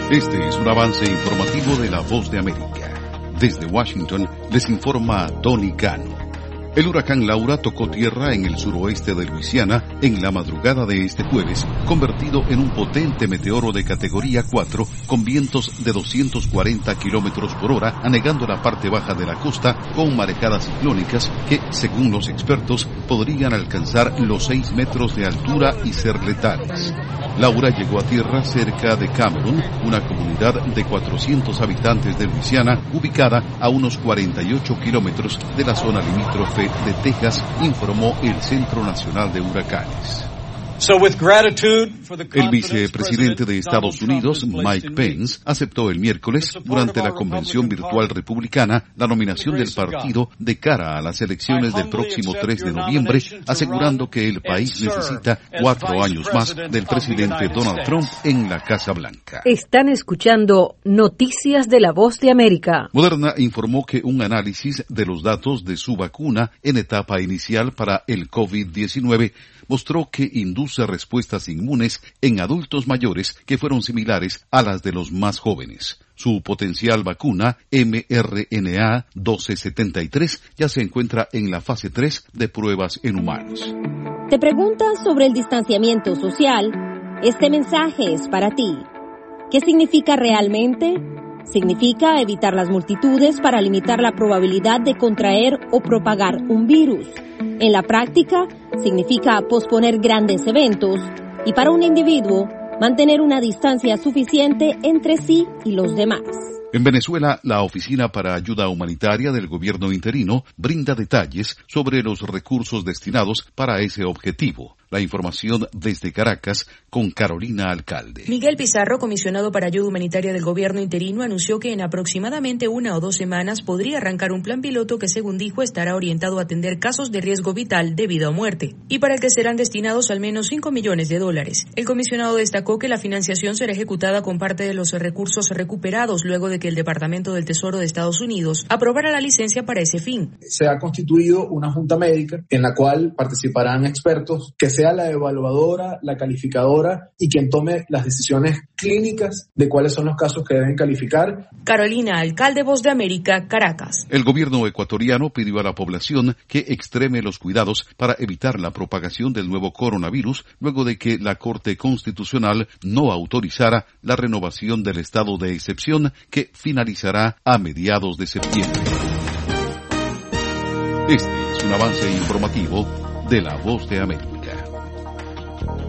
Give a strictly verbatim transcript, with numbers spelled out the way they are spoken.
Este es un avance informativo de La Voz de América. Desde Washington les informa Tony Cano. El huracán Laura tocó tierra en el suroeste de Luisiana en la madrugada de este jueves, convertido en un potente meteoro de categoría cuatro con vientos de doscientos cuarenta kilómetros por hora, anegando la parte baja de la costa con marejadas ciclónicas que, según los expertos, podrían alcanzar los seis metros de altura y ser letales. Laura llegó a tierra cerca de Cameron, una comunidad de cuatrocientos habitantes de Luisiana, ubicada a unos cuarenta y ocho kilómetros de la zona limítrofe de Texas, informó el Centro Nacional de Huracanes. El vicepresidente de Estados Unidos, Mike Pence, aceptó el miércoles, durante la convención virtual republicana, la nominación del partido de cara a las elecciones del próximo tres de noviembre, asegurando que el país necesita cuatro años más del presidente Donald Trump en la Casa Blanca. Están escuchando Noticias de la Voz de América. Moderna informó que un análisis de los datos de su vacuna en etapa inicial para el COVID diecinueve mostró que induce respuestas inmunes en adultos mayores que fueron similares a las de los más jóvenes. Su potencial vacuna M R N A doce setenta y tres ya se encuentra en la fase tres de pruebas en humanos. ¿Te preguntas sobre el distanciamiento social? Este mensaje es para ti. ¿Qué significa realmente? Significa evitar las multitudes para limitar la probabilidad de contraer o propagar un virus. En la práctica, significa posponer grandes eventos y para un individuo, mantener una distancia suficiente entre sí y los demás. En Venezuela, la Oficina para Ayuda Humanitaria del Gobierno Interino brinda detalles sobre los recursos destinados para ese objetivo. La información desde Caracas con Carolina Alcalde. Miguel Pizarro, comisionado para Ayuda Humanitaria del Gobierno Interino, anunció que en aproximadamente una o dos semanas podría arrancar un plan piloto que, según dijo, estará orientado a atender casos de riesgo vital de vida o muerte, y para el que serán destinados al menos cinco millones de dólares. El comisionado destacó que la financiación será ejecutada con parte de los recursos recuperados luego de que el Departamento del Tesoro de Estados Unidos aprobara la licencia para ese fin. Se ha constituido una junta médica en la cual participarán expertos que sea la evaluadora, la calificadora y quien tome las decisiones clínicas de cuáles son los casos que deben calificar. Carolina Alcalde, Voz de América, Caracas. El gobierno ecuatoriano pidió a la población que extreme los cuidados para evitar la propagación del nuevo coronavirus luego de que la Corte Constitucional no autorizara la renovación del estado de excepción que finalizará a mediados de septiembre. Este es un avance informativo de La Voz de América.